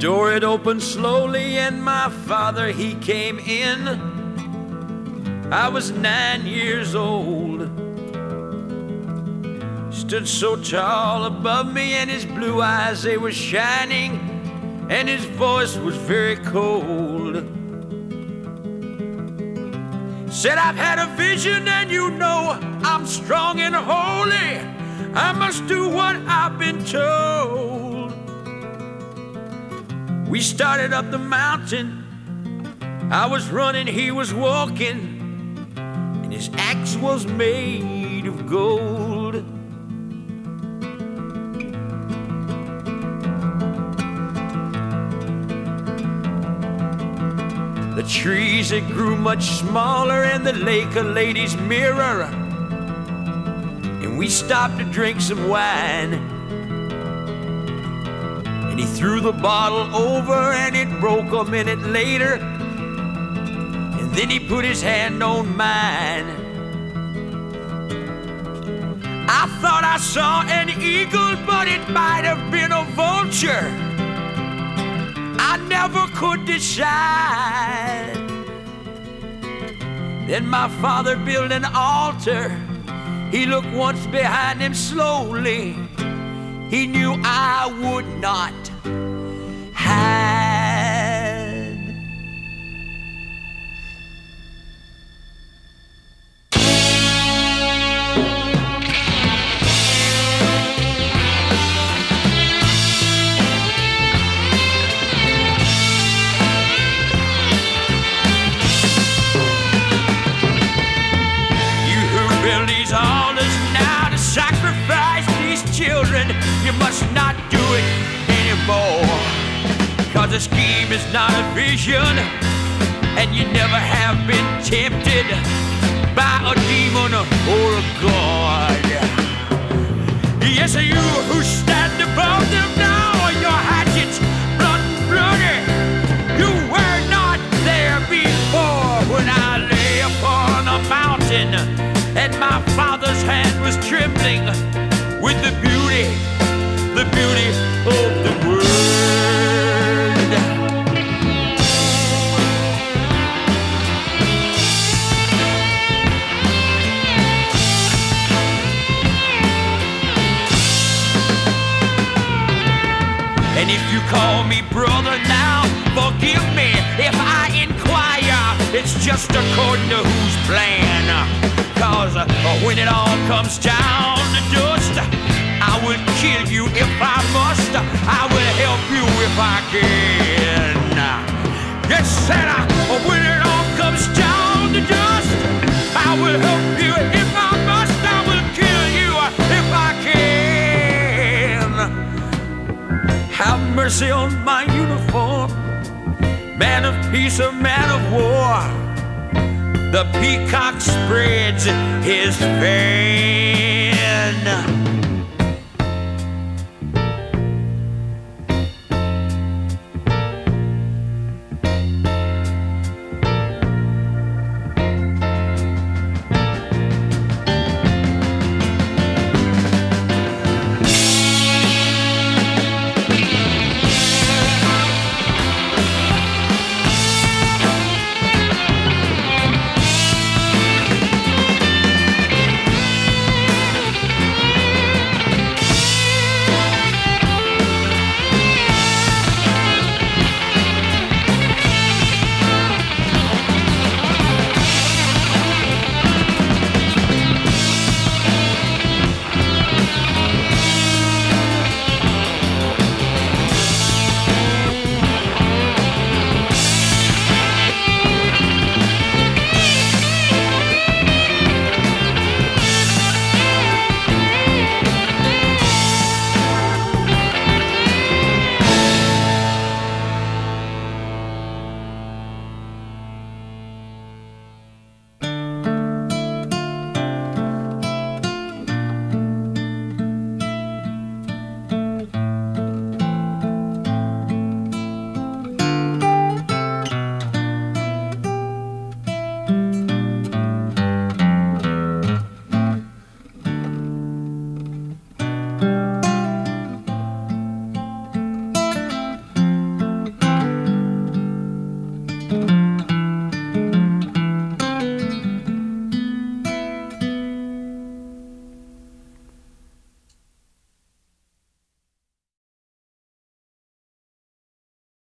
door had opened slowly and my father, he came in. I was 9 years old. Stood so tall above me and his blue eyes, they were shining, and his voice was very cold. Said, I've had a vision and you know I'm strong and holy. I must do what I've been told. We started up the mountain. I was running, he was walking, and his axe was made of gold. The trees, it grew much smaller, and the lake a lady's mirror. And we stopped to drink some wine. And he threw the bottle over and it broke a minute later. And then he put his hand on mine. I thought I saw an eagle, but it might have been a vulture. I never could decide. Then my father built an altar. He looked once behind him slowly. He knew I would not hide. Sacrifice these children, you must not do it anymore. Cause a scheme is not a vision, and you never have been tempted by a demon or a god. Yes, you who stand above them now, your hatchets blunt and bloody. You were not there before when I lay upon a mountain, and my father's hand was trembling with the beauty of the word. And if you call me brother now, forgive me if I inquire. It's just according to whose plan. Cause when it all comes down to dust, I will kill you if I must. I will help you if I can. Yes, said when it all comes down to dust, I will help you if I must. I will kill you if I can. Have mercy on my uniform, man of peace or man of war. The peacock spreads his fan.